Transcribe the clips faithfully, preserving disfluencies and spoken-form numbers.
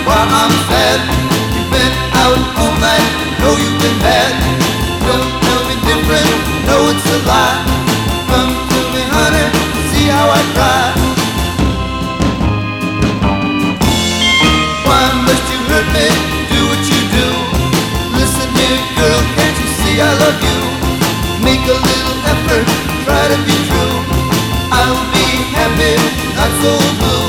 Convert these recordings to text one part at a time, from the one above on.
while I'm sad. You've been out all night, know you've been bad. Don't tell me different, know it's a lie. Come to me, honey, see how I cry. Why must you hurt me, do what you do? Listen here, girl, can't you see I love you? Make a little effort, try to be true. I'll be happy, not so blue.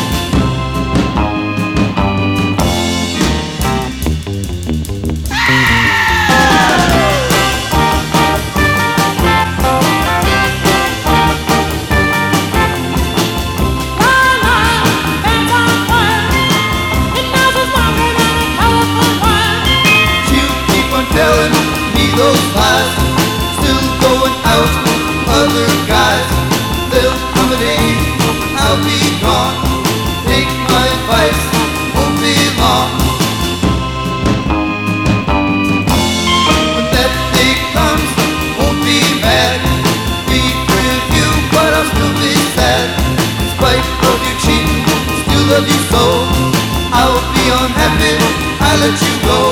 Telling me those lies, still going out with other guys. There'll come a day I'll be gone. Take my advice, won't be long. When that day comes, won't be mad. Be free of you, but I'll still be sad. In spite of you cheating, still love you so. I'll be unhappy, I let you go.